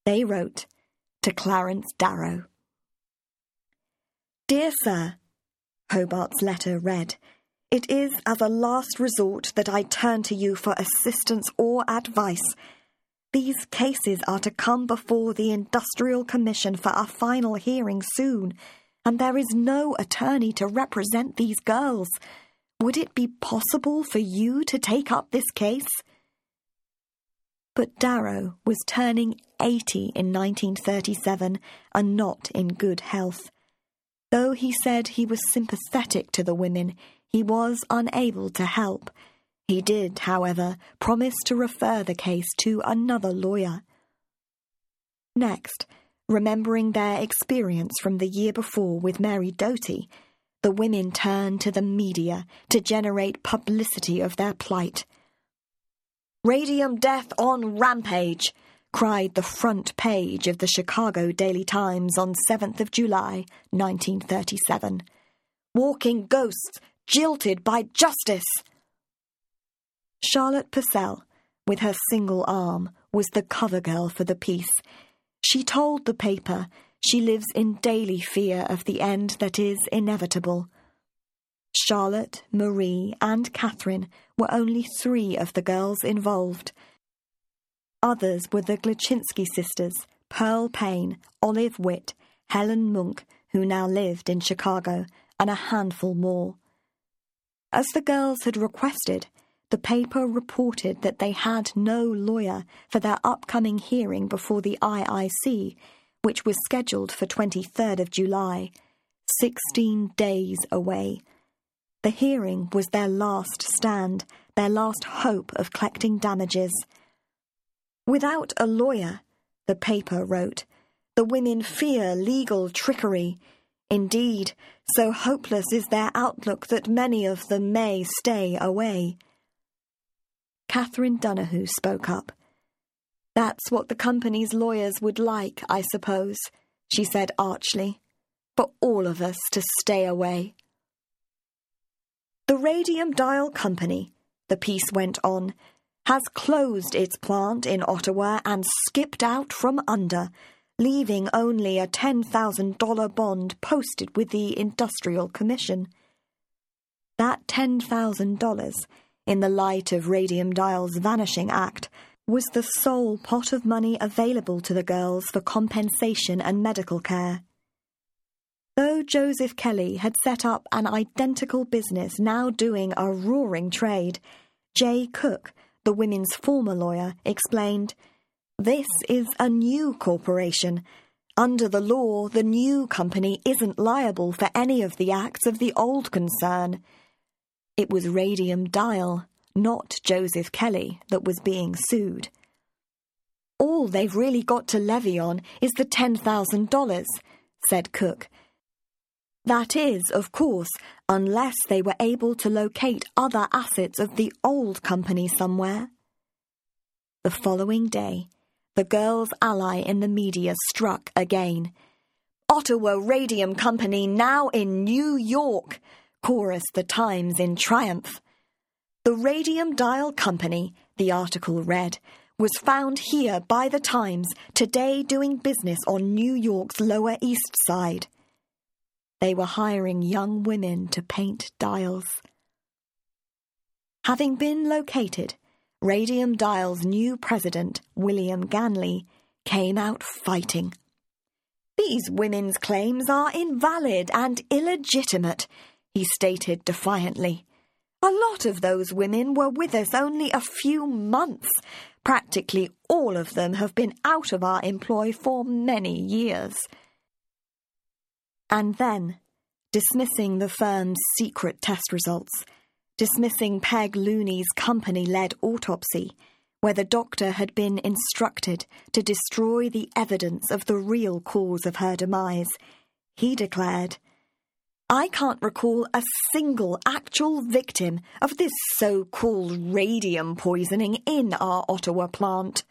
They wrote to Clarence Darrow. Dear Sir, Hobart's letter read, it is as a last resort that I turn to you for assistance or advice. These cases are to come before the Industrial Commission for a final hearing soon, and there is no attorney to represent these girls. Would it be possible for you to take up this case? But Darrow was turning 80 in 1937 and not in good health. Though he said he was sympathetic to the women, he was unable to help. He did, however, promise to refer the case to another lawyer. Next, remembering their experience from the year before with Mary Doughty, the women turned to the media to generate publicity of their plight. "Radium death on rampage," cried the front page of the Chicago Daily Times on 7th of July, 1937. "Walking ghosts, jilted by justice." Charlotte Purcell, with her single arm, was the cover girl for the piece. She told the paper she lives in daily fear of the end that is inevitable. Charlotte, Marie, and Catherine were only 3 of the girls involved. Others were the Glaczynski sisters, Pearl Payne, Olive Witt, Helen Munk, who now lived in Chicago, and a handful more. As the girls had requested, the paper reported that they had no lawyer for their upcoming hearing before the IIC, which was scheduled for 23rd of July, 16 days away. The hearing was their last stand, their last hope of collecting damages. Without a lawyer, the paper wrote, the women fear legal trickery. Indeed, so hopeless is their outlook that many of them may stay away. Catherine Donahue spoke up. "That's what the company's lawyers would like, I suppose," she said archly, "for all of us to stay away." "The Radium Dial Company," the piece went on, "has closed its plant in Ottawa and skipped out from under, leaving only a $10,000 bond posted with the Industrial Commission. That $10,000, in the light of Radium Dial's Vanishing Act, was the sole pot of money available to the girls for compensation and medical care. Though Joseph Kelly had set up an identical business now doing a roaring trade, Jay Cook, the women's former lawyer, explained, "This is a new corporation. Under the law, the new company isn't liable for any of the acts of the old concern." It was Radium Dial, not Joseph Kelly, that was being sued. "All they've really got to levy on is the $10,000, said Cook. "That is, of course, unless they were able to locate other assets of the old company somewhere." The following day, the girls' ally in the media struck again. "Ottawa Radium Company now in New York," chorused the Times in triumph. "The Radium Dial Company," the article read, "was found here by the Times today doing business on New York's Lower East Side." They were hiring young women to paint dials. Having been located, Radium Dial's new president, William Ganley, came out fighting. "These women's claims are invalid and illegitimate," he stated defiantly. "A lot of those women were with us only a few months. Practically all of them have been out of our employ for many years." And then, dismissing the firm's secret test results, dismissing Peg Looney's company-led autopsy, where the doctor had been instructed to destroy the evidence of the real cause of her demise, he declared, "I can't recall a single actual victim of this so-called radium poisoning in our Ottawa plant."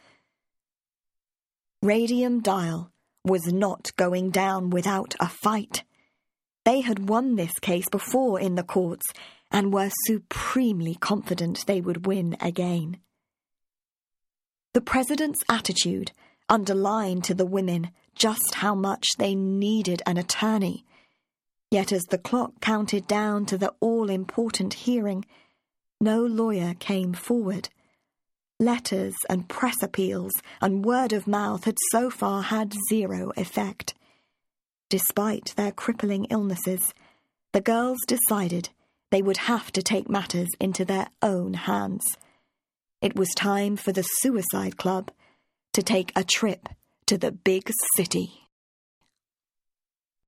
Radium Dial was not going down without a fight. They had won this case before in the courts and were supremely confident they would win again. The president's attitude, underlined to the women just how much they needed an attorney. Yet as the clock counted down to the all-important hearing, no lawyer came forward. Letters and press appeals and word of mouth had so far had zero effect. Despite their crippling illnesses, the girls decided they would have to take matters into their own hands. It was time for the Suicide Club to take a trip to the big city.